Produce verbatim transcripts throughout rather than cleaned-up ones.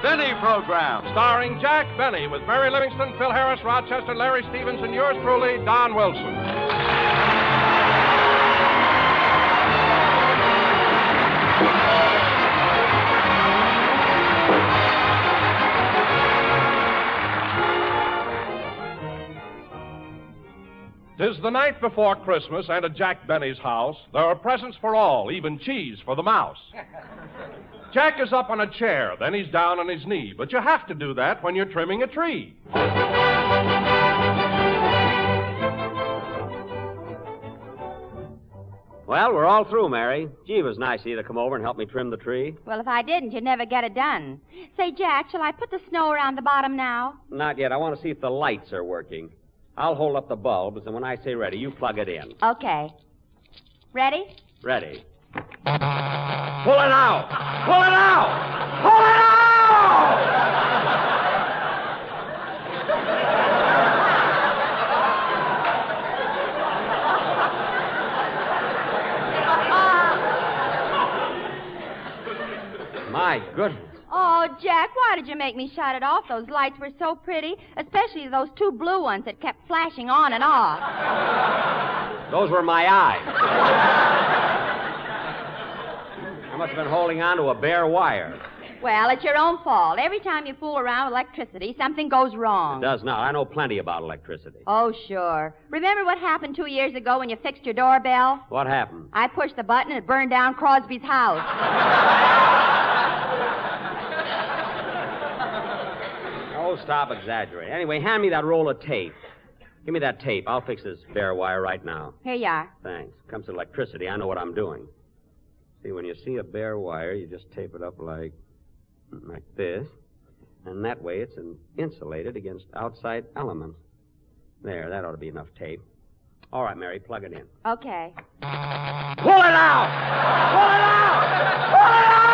Benny program, starring Jack Benny with Mary Livingston, Phil Harris, Rochester, Larry Stevens, and yours truly, Don Wilson. Tis the night before Christmas, and at Jack Benny's house, there are presents for all, even cheese for the mouse. Jack is up on a chair, then he's down on his knee, but you have to do that when you're trimming a tree. Well, we're all through, Mary. Gee, it was nice of you to come over and help me trim the tree. Well, if I didn't, you'd never get it done. Say, Jack, shall I put the snow around the bottom now? Not yet. I want to see if the lights are working. I'll hold up the bulbs, and when I say ready, you plug it in. Okay. Ready? Ready. Pull it out! Pull it out! Pull it out! My goodness. Oh, Jack, why did you make me shut it off? Those lights were so pretty, especially those two blue ones that kept flashing on and off. Those were my eyes. I must have been holding on to a bare wire. Well, it's your own fault. Every time you fool around with electricity, something goes wrong. It does not. I know plenty about electricity. Oh, sure. Remember what happened two years ago when you fixed your doorbell? What happened? I pushed the button and it burned down Crosby's house. Oh, stop exaggerating. Anyway, hand me that roll of tape. Give me that tape. I'll fix this bare wire right now. Here you are. Thanks. Comes to electricity, I know what I'm doing. See, when you see a bare wire, you just tape it up like, like this. And that way it's an insulated against outside elements. There, that ought to be enough tape. All right, Mary, plug it in. Okay. Pull it out! Pull it out! Pull it out!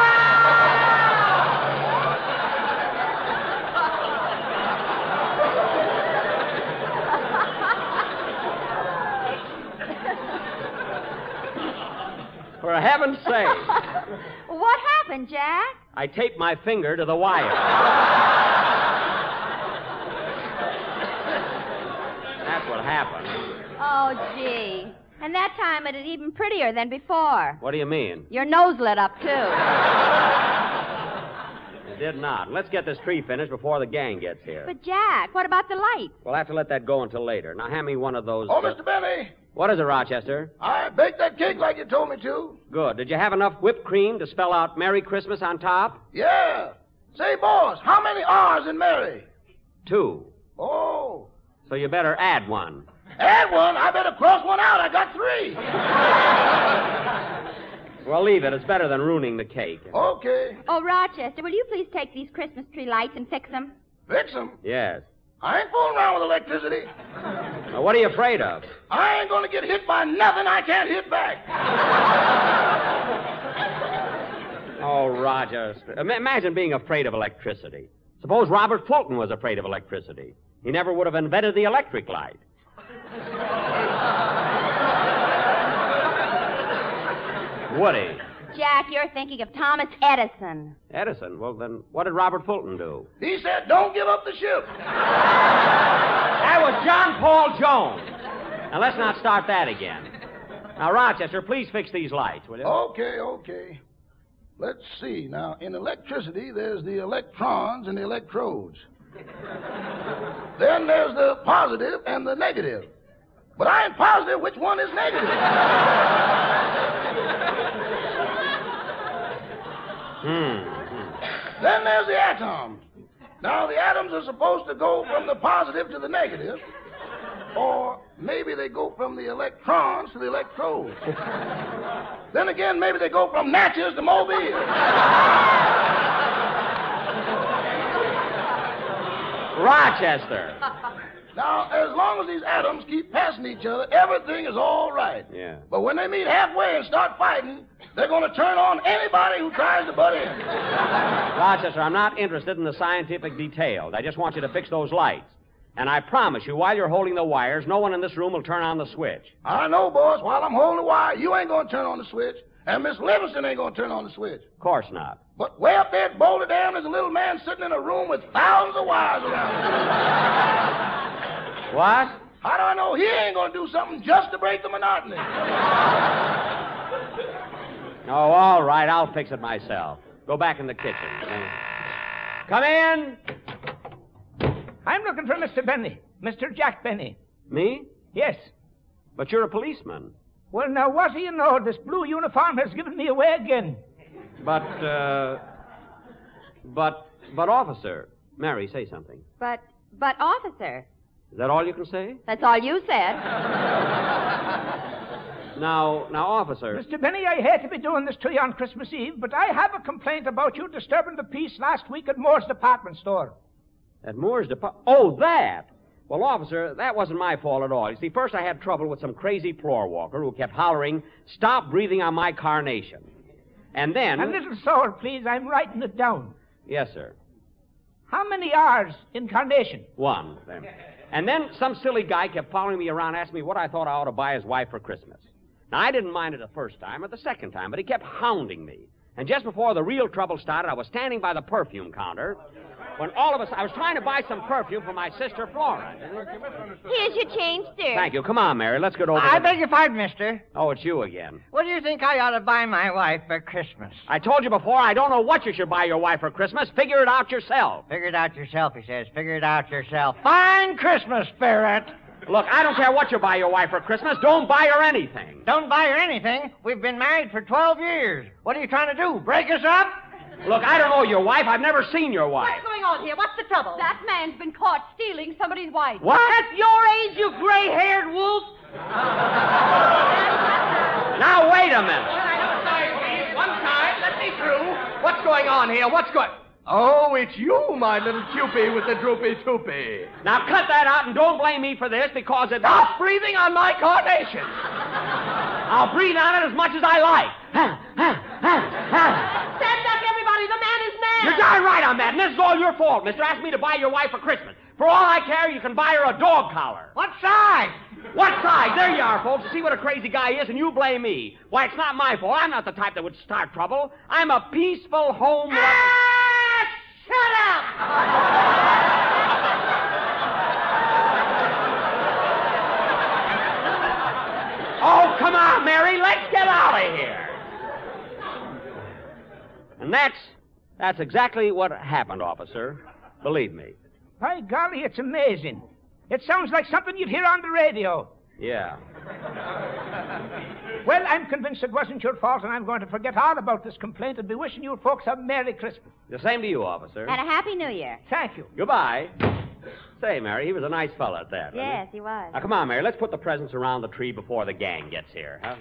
For heaven's sake. What happened, Jack? I taped my finger to the wire. That's what happened. Oh, gee. And that time it was even prettier than before. What do you mean? Your nose lit up, too. It did not. Let's get this tree finished before the gang gets here. But, Jack, what about the lights? We'll have to let that go until later. Now, hand me one of those... Oh, uh... Mister Benny. What is it, Rochester? I baked that cake like you told me to. Good. Did you have enough whipped cream to spell out Merry Christmas on top? Yeah. Say, boss, how many R's in Mary? Two. Oh. So you better add one. Add one? I better cross one out. I got three. Well, leave it. It's better than ruining the cake. Okay. Oh, Rochester, will you please take these Christmas tree lights and fix them? Fix them? Yes. I ain't fooling around with electricity. Now, what are you afraid of? I ain't going to get hit by nothing I can't hit back. Oh, Rochester. Imagine being afraid of electricity. Suppose Robert Fulton was afraid of electricity. He never would have invented the electric light. Would he? Jack, you're thinking of Thomas Edison. Edison? Well, then what did Robert Fulton do? He said, don't give up the ship. That was John Paul Jones. Now, let's not start that again. Now, Rochester, please fix these lights, will you? Okay, okay. Let's see. Now, in electricity, there's the electrons and the electrodes. Then there's the positive and the negative. But I ain't positive which one is negative. Hmm. Then there's the atom. Now, the atoms are supposed to go from the positive to the negative, or maybe they go from the electrons to the electrodes. Then again, maybe they go from Natchez to Mobile. Rochester. Now, as long as these atoms keep passing each other, everything is all right. Yeah. But when they meet halfway and start fighting, they're going to turn on anybody who tries to butt in. Rochester, I'm not interested in the scientific details. I just want you to fix those lights. And I promise you, while you're holding the wires, no one in this room will turn on the switch. I know, boss. While I'm holding the wire, you ain't going to turn on the switch. And Miss Livingston ain't going to turn on the switch. Of course not. But way up there at Boulder Dam, there's a little man sitting in a room with thousands of wires around him. What? How do I know he ain't going to do something just to break the monotony? Oh, all right. I'll fix it myself. Go back in the kitchen. Come in. I'm looking for Mister Benny. Mister Jack Benny. Me? Yes. But you're a policeman. Well, now, what do you know? This blue uniform has given me away again. But, uh... But, but, officer. Mary, say something. But, but, officer. Is that all you can say? That's all you said. Now, now, officer. Mister Benny, I hate to be doing this to you on Christmas Eve, but I have a complaint about you disturbing the peace last week at Moore's department store. At Moore's department? Oh, that! Well, officer, that wasn't my fault at all. You see, first I had trouble with some crazy floor walker who kept hollering, "Stop breathing on my carnation." And then... A little soul, please. I'm writing it down. Yes, sir. How many R's in carnation? One. And then some silly guy kept following me around, asking me what I thought I ought to buy his wife for Christmas. Now, I didn't mind it the first time or the second time, but he kept hounding me. And just before the real trouble started, I was standing by the perfume counter when all of us, I was trying to buy some perfume for my sister Flora. Here's your change, sir. Thank you. Come on, Mary. Let's get over I to... beg your pardon, mister. Oh, it's you again. What do you think I ought to buy my wife for Christmas? I told you before, I don't know what you should buy your wife for Christmas. Figure it out yourself. Figure it out yourself, he says. Figure it out yourself. Fine Christmas, Ferret. Look, I don't care what you buy your wife for Christmas. Don't buy her anything. Don't buy her anything. We've been married for twelve years. What are you trying to do, break us up? Look, I don't know your wife. I've never seen your wife. What's going on here? What's the trouble? That man's been caught stealing somebody's wife. What? At your age, you gray-haired wolf. Now, wait a minute. I'm sorry, please. One time. Let me through. What's going on here? What's going... Oh, it's you, my little Cupie with the droopy toopy. Now, cut that out and don't blame me for this because it... Stop breathing on my carnation. I'll breathe on it as much as I like. Stand back, everybody. The man is mad. You're darn right I'm mad, and this is all your fault. Mister asked me to buy your wife for Christmas. For all I care, you can buy her a dog collar. What size? What size? There you are, folks. See what a crazy guy is, and you blame me. Why, it's not my fault. I'm not the type that would start trouble. I'm a peaceful home... Ah, shut up! Oh, come on, Mary. Let's get out of here. And that's... that's exactly what happened, officer. Believe me. By golly, it's amazing. It sounds like something you'd hear on the radio. Yeah. Well, I'm convinced it wasn't your fault, and I'm going to forget all about this complaint and be wishing you folks a Merry Christmas. The same to you, officer. And a Happy New Year. Thank you. Goodbye. Say, Mary, he was a nice fella at that, wasn't Yes, he was. Now, come on, Mary. Let's put the presents around the tree before the gang gets here. Huh?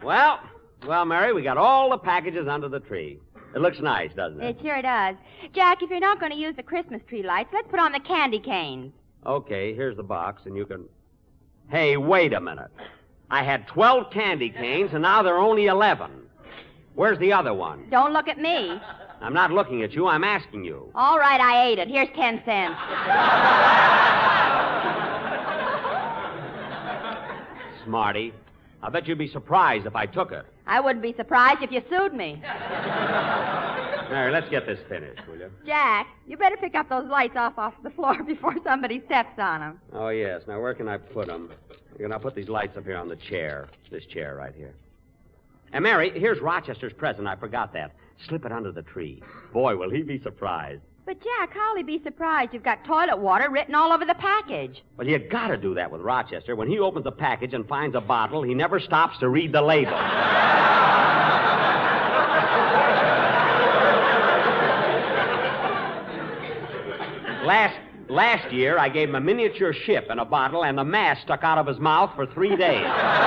Well, well, Mary, we got all the packages under the tree. It looks nice, doesn't it? It sure does. Jack, if you're not going to use the Christmas tree lights, let's put on the candy canes. Okay, here's the box, and you can... Hey, wait a minute. I had twelve candy canes, and now there are only eleven. Where's the other one? Don't look at me. I'm not looking at you. I'm asking you. All right, I ate it. Here's ten cents. Smarty. I bet you'd be surprised if I took it. I wouldn't be surprised if you sued me. Mary, let's get this finished, will you? Jack, you better pick up those lights off off the floor before somebody steps on them. Oh, yes. Now, where can I put them? You're going to put these lights up here on the chair. This chair right here. And, Mary, here's Rochester's present. I forgot that. Slip it under the tree. Boy, will he be surprised. But, Jack, how'll he be surprised? You've got toilet water written all over the package. Well, you got to do that with Rochester. When he opens a package and finds a bottle, he never stops to read the label. last last year, I gave him a miniature ship and a bottle, and the mast stuck out of his mouth for three days.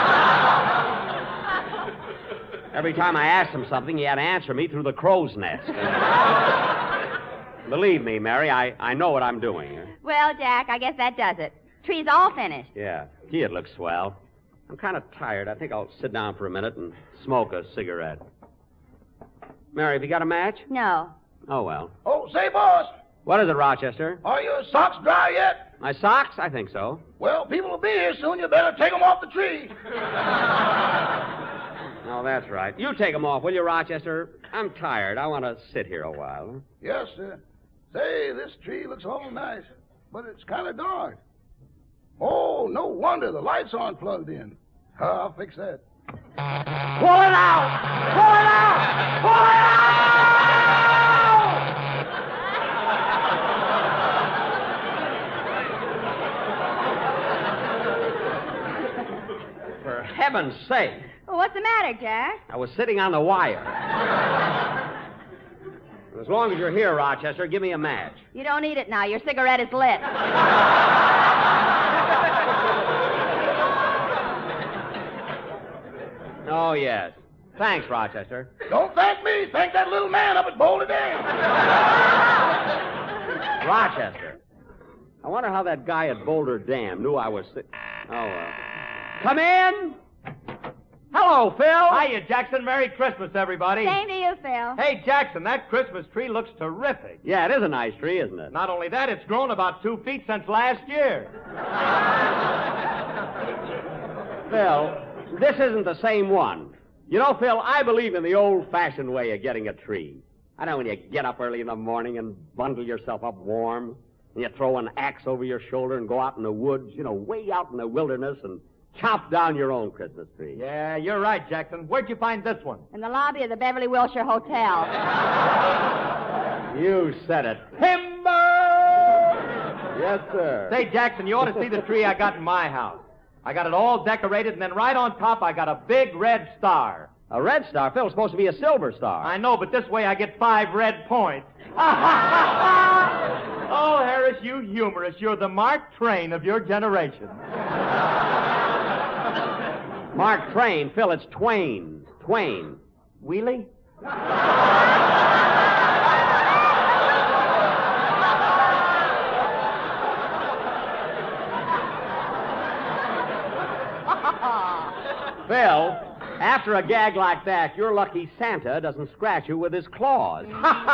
Every time I asked him something, he had to answer me through the crow's nest. Believe me, Mary, I, I know what I'm doing. Well, Jack, I guess that does it. Tree's all finished. Yeah. Gee, it looks swell. I'm kind of tired. I think I'll sit down for a minute and smoke a cigarette. Mary, have you got a match? No. Oh, well. Oh, say, boss, What is it, Rochester? are your socks dry yet? My socks? I think so. Well, people will be here soon. You better take them off the tree. Oh, that's right. You take them off, will you, Rochester? I'm tired. I want to sit here a while. Yes, sir. Say, this tree looks all nice, but it's kind of dark. Oh, no wonder the lights aren't plugged in. I'll fix that. Pull it out! Pull it out! Pull it out! For heaven's sake. Well, what's the matter, Jack? I was sitting on the wire. As long as you're here, Rochester, give me a match. You don't need it now. Your cigarette is lit. Oh, yes. Thanks, Rochester. Don't thank me. Thank that little man up at Boulder Dam. Rochester. I wonder how that guy at Boulder Dam knew I was sick. Oh, well. Come in. Hello, Phil. Hiya, Jackson. Merry Christmas, everybody. Same to you, Phil. Hey, Jackson, that Christmas tree looks terrific. Yeah, it is a nice tree, isn't it? Not only that, it's grown about two feet since last year. Phil, this isn't the same one. You know, Phil, I believe in the old-fashioned way of getting a tree. I know when you get up early in the morning and bundle yourself up warm, and you throw an axe over your shoulder and go out in the woods, you know, way out in the wilderness and chop down your own Christmas tree. Yeah, you're right, Jackson. Where'd you find this one? In the lobby of the Beverly Wilshire Hotel. You said it. Timber! Yes, sir. Say, Jackson, you ought to see the tree I got in my house. I got it all decorated, and then right on top I got a big red star. A red star? Phil, it's supposed to be a silver star. I know, but this way I get five red points. Oh, Harris, you humorist. You're the Mark Twain of your generation. Mark Twain. Phil, it's Twain. Twain. Wheelie? Phil, after a gag like that, you're lucky Santa doesn't scratch you with his claws.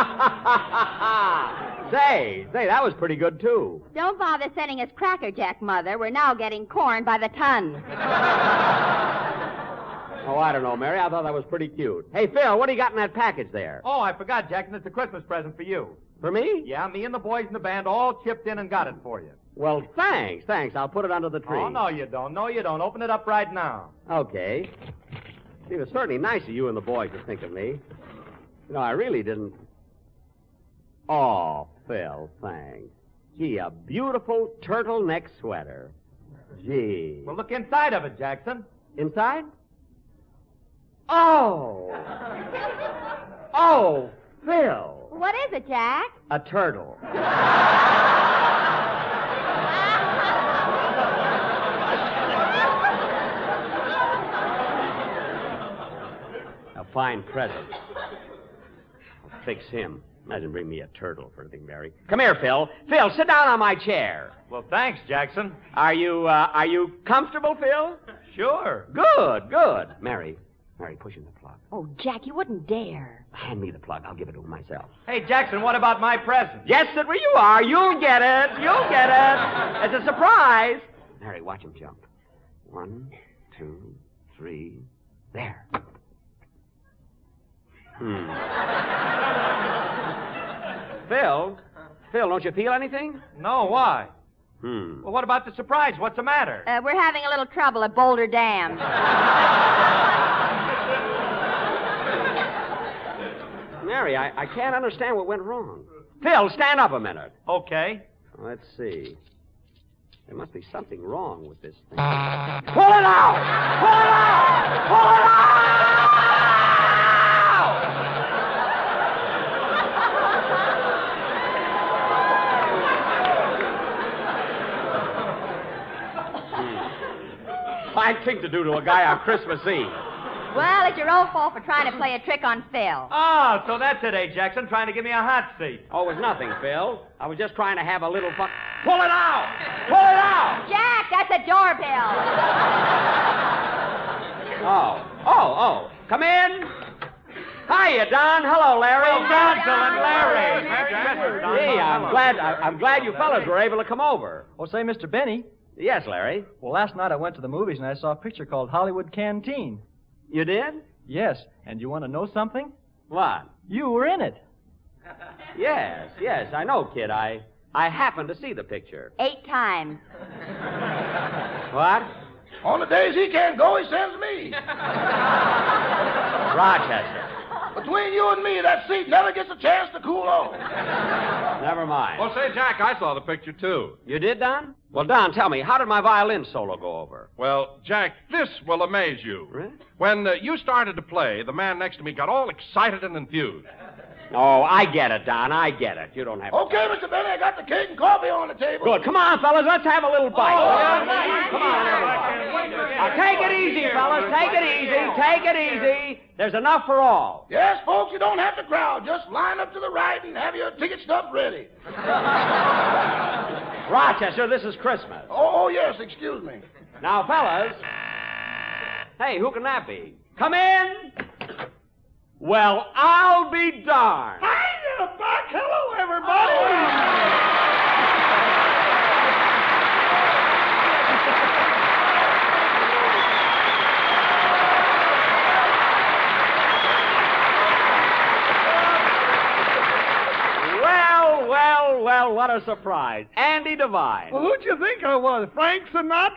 Say, say, that was pretty good, too. Don't bother sending us Cracker Jack, Mother. We're now getting corn by the ton. Oh, I don't know, Mary. I thought that was pretty cute. Hey, Phil, what do you got in that package there? Oh, I forgot, Jackson. It's a Christmas present for you. For me? Yeah, me and the boys in the band all chipped in and got it for you. Well, thanks, thanks. I'll put it under the tree. Oh, no, you don't. No, you don't. Open it up right now. Okay. It was certainly nice of you and the boys to think of me. You know, I really didn't... Oh, Phil, thanks. Gee, a beautiful turtleneck sweater. Gee. Well, look inside of it, Jackson. Inside? Oh! Oh, Phil. What is it, Jack? A turtle. A fine present. I'll fix him. Imagine bring me a turtle for anything, Barry. Come here, Phil. Phil, sit down on my chair. Well, thanks, Jackson. Are you, uh, are you comfortable, Phil? Sure. Good, good. Mary, Mary, push in the plug. Oh, Jack, you wouldn't dare. Hand me the plug. I'll give it to him myself. Hey, Jackson, what about my present? Yes, sit where you are. You'll get it. You'll get it. It's a surprise. Mary, watch him jump. One, two, three. There. Hmm. Phil? Phil, don't you feel anything? No, why? Hmm. Well, what about the surprise? What's the matter? Uh, we're having a little trouble at Boulder Dam. Mary, I, I can't understand what went wrong. Phil, stand up a minute. Okay. Let's see. There must be something wrong with this thing. Pull it out! Pull it out! Pull it out! Hmm. Fine thing to do to a guy on Christmas Eve. Well, it's your own fault for trying to play a trick on Phil. Oh, so that's it, eh, Jackson? Trying to give me a hot seat. Oh, it was nothing, Phil. I was just trying to have a little fun. Pull it out! Pull it out! Jack, that's a doorbell. Oh, oh, oh. Come in. Hiya, Don. Hello, Larry. Well, Don, Phil, and Larry. Merry Christmas, Don. Gee, I'm glad, I, I'm glad you fellas were able to come over. Oh, say, Mister Benny. Yes, Larry. Well, last night I went to the movies and I saw a picture called Hollywood Canteen. You did? Yes, and you want to know something? What? You were in it. Yes, yes, I know, kid. I I happened to see the picture. Eight times. What? On the days he can't go, he sends me. Rochester. Between you and me, that seat never gets a chance to cool off. Never mind. Well, say, Jack, I saw the picture, too. You did, Don? Well, Don, tell me, how did my violin solo go over? Well, Jack, this will amaze you. Really? When uh, you started to play, the man next to me got all excited and enthused. Oh, I get it, Don. I get it. You don't have to. Okay, Mister Benny, I got the cake and coffee on the table. Good. Come on, fellas. Let's have a little bite. Oh, yeah. Come on, everybody. Now, take it easy, fellas. Take it easy. Take it easy. There's enough for all. Yes, folks, you don't have to crowd. Just line up to the right and have your ticket stub ready. Rochester, this is Christmas. Oh, oh, yes, excuse me. Now, fellas. Hey, who can that be? Come in. Well, I'll be darned. Hiya, Buck. Hello, everybody. Well, well, well, what a surprise. Andy Devine. Well, who'd you think I was, Frank Sinatra?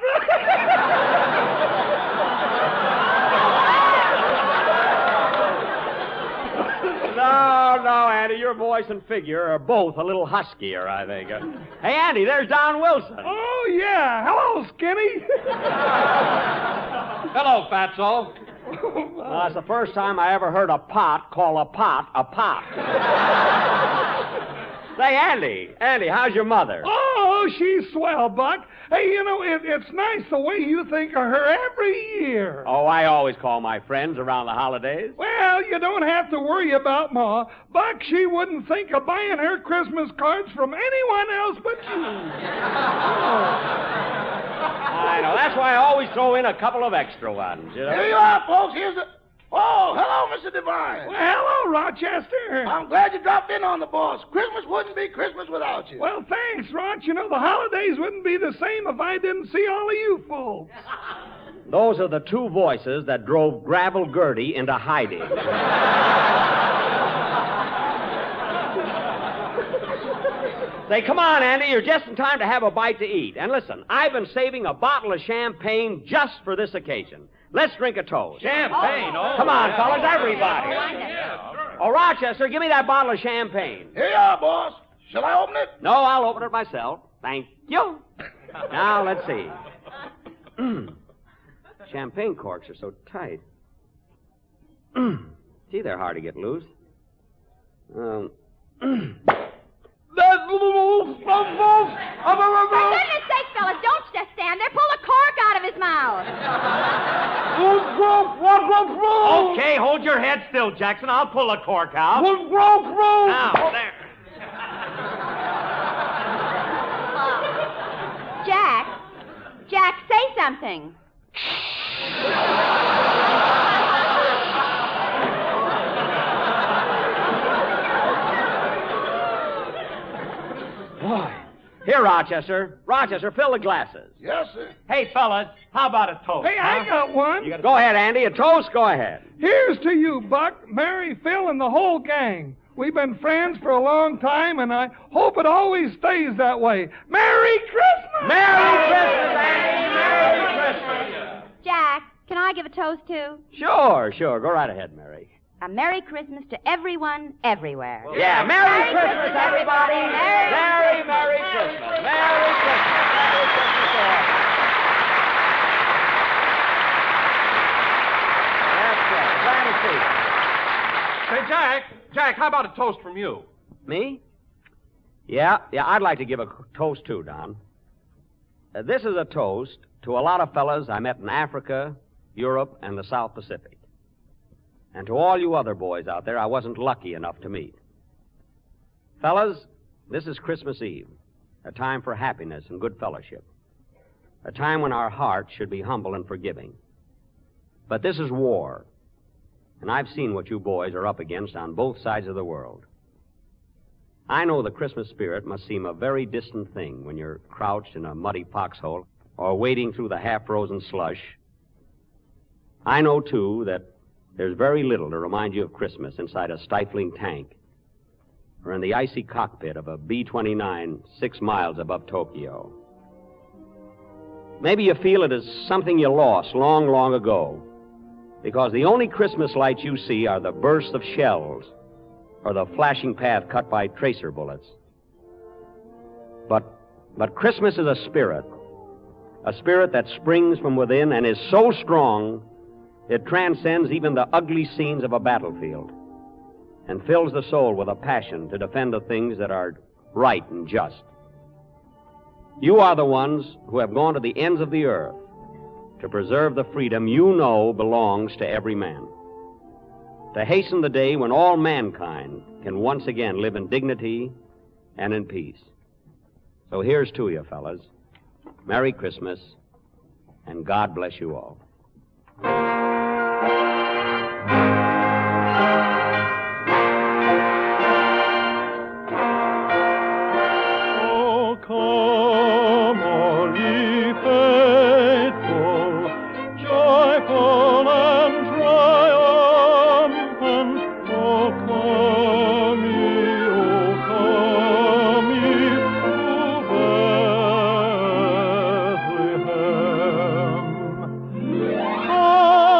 No, no, Andy, your voice and figure are both a little huskier, I think. Uh, hey, Andy, there's Don Wilson. Oh, yeah. Hello, Skinny. Hello, Fatso. Well, that's the first time I ever heard a pot call a pot a pot. Say, Andy, Andy, how's your mother? Oh, she's swell, Buck. Hey, you know, it, it's nice the way you think of her every year. Oh, I always call my friends around the holidays. Well, you don't have to worry about Ma. Buck, she wouldn't think of buying her Christmas cards from anyone else but you. I know. That's why I always throw in a couple of extra ones, you know? Here you are, folks. Here's the... Oh, hello, Mister Devine. Well, hello, Rochester. I'm glad you dropped in on the boss. Christmas wouldn't be Christmas without you. Well, thanks, Roch. You know, the holidays wouldn't be the same if I didn't see all of you folks. Those are the two voices that drove Gravel Gertie into hiding. Say, come on, Andy. You're just in time to have a bite to eat. And listen, I've been saving a bottle of champagne just for this occasion. Let's drink a toast. Champagne, oh. Come on, fellas, everybody. Oh, Rochester, give me that bottle of champagne. Here you are, boss. Shall I open it? No, I'll open it myself. Thank you. Now, let's see. Champagne corks are so tight. Gee, they're hard to get loose. Um... For goodness sake, fellas, don't just stand there. Pull the cork out of his mouth. Okay, hold your head still, Jackson. I'll pull the cork out. Now, there. Jack. Jack, say something. Boy. Here, Rochester. Rochester, fill the glasses. Yes, sir. Hey, fellas, how about a toast? Hey, I huh? got one. gotta- Go ahead, Andy. A toast? Go ahead. Here's to you, Buck, Mary, Phil, and the whole gang. We've been friends for a long time, and I hope it always stays that way. Merry Christmas! Merry Christmas, Andy! Merry Christmas! Jack, can I give a toast too? Sure, sure. Go right ahead, Mary. A Merry Christmas to everyone, everywhere. Yeah, Merry, Merry Christmas, Christmas, everybody! everybody. Merry, Merry Christmas! Merry Christmas! Merry Christmas to all. That's right. Glad to see you. Say, Jack, Jack, how about a toast from you? Me? Yeah, yeah, I'd like to give a toast too, Don. Uh, this is a toast to a lot of fellas I met in Africa, Europe, and the South Pacific. And to all you other boys out there I wasn't lucky enough to meet. Fellas, this is Christmas Eve, a time for happiness and good fellowship, a time when our hearts should be humble and forgiving. But this is war, and I've seen what you boys are up against on both sides of the world. I know the Christmas spirit must seem a very distant thing when you're crouched in a muddy foxhole or wading through the half-frozen slush. I know, too, that there's very little to remind you of Christmas inside a stifling tank or in the icy cockpit of a B twenty-nine six miles above Tokyo. Maybe you feel it as something you lost long, long ago, because the only Christmas lights you see are the bursts of shells or the flashing path cut by tracer bullets. But, but Christmas is a spirit, a spirit that springs from within and is so strong it transcends even the ugly scenes of a battlefield and fills the soul with a passion to defend the things that are right and just. You are the ones who have gone to the ends of the earth to preserve the freedom you know belongs to every man, to hasten the day when all mankind can once again live in dignity and in peace. So here's to you, fellas. Merry Christmas, and God bless you all. Oh, come, all ye faithful, joyful and triumphant. Oh, come ye, oh, come ye to Bethlehem.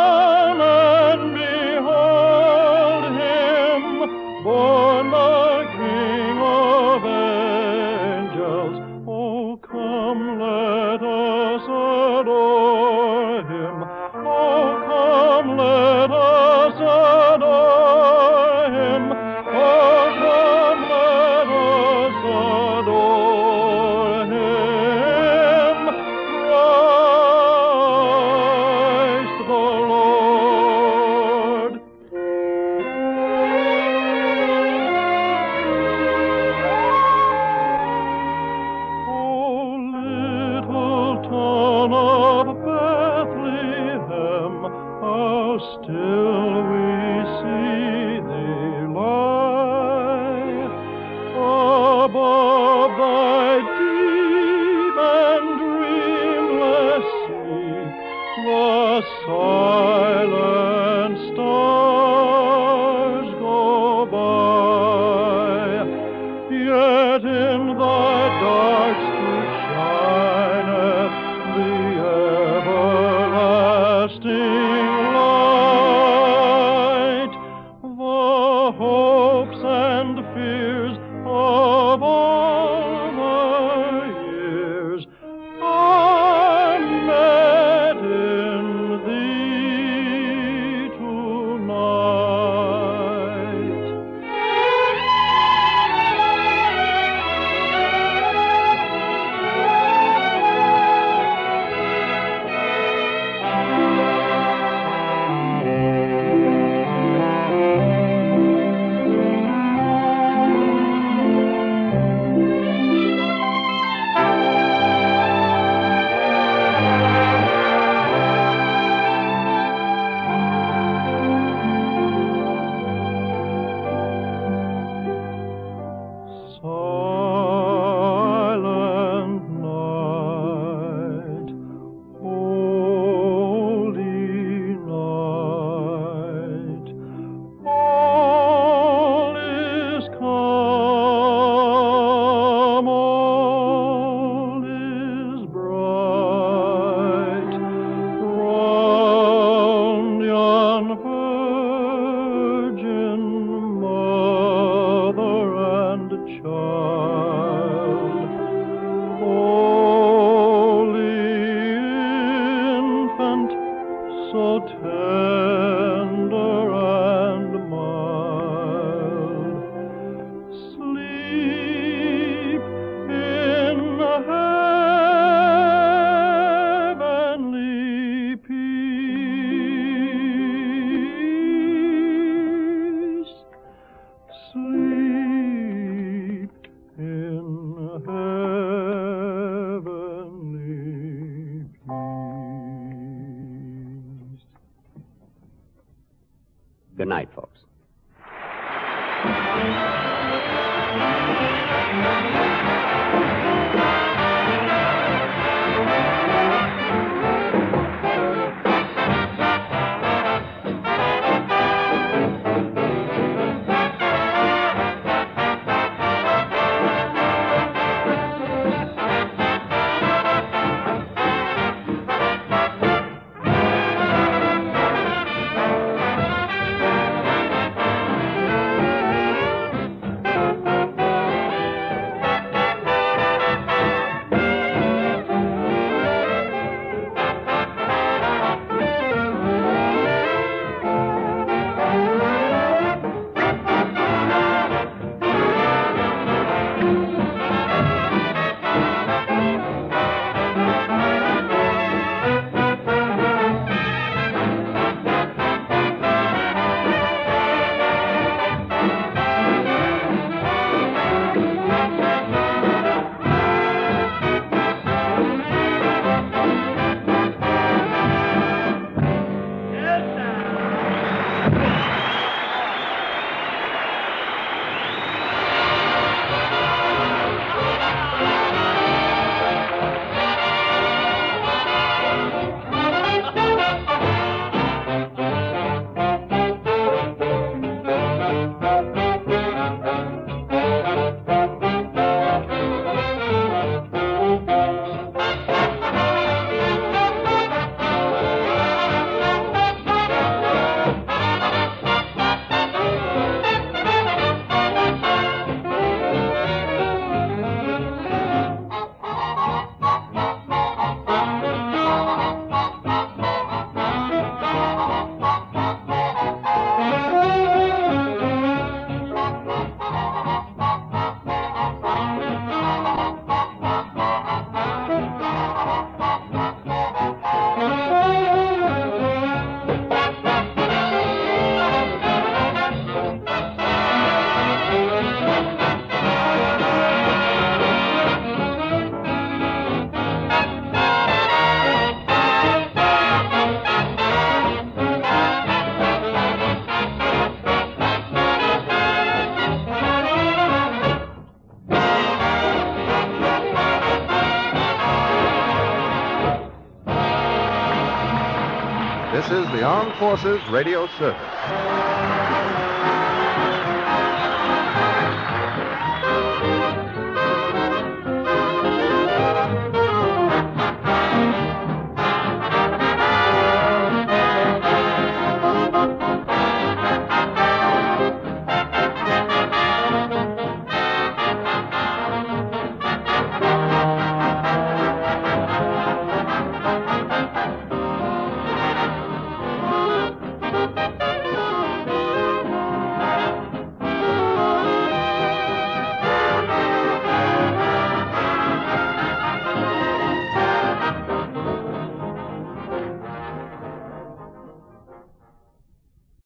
virgin mother and child, holy infant, so tender and mild, sleep in heavenly peace. Sleep in heavenly peace. Good night, folks. This is the Armed Forces Radio Service.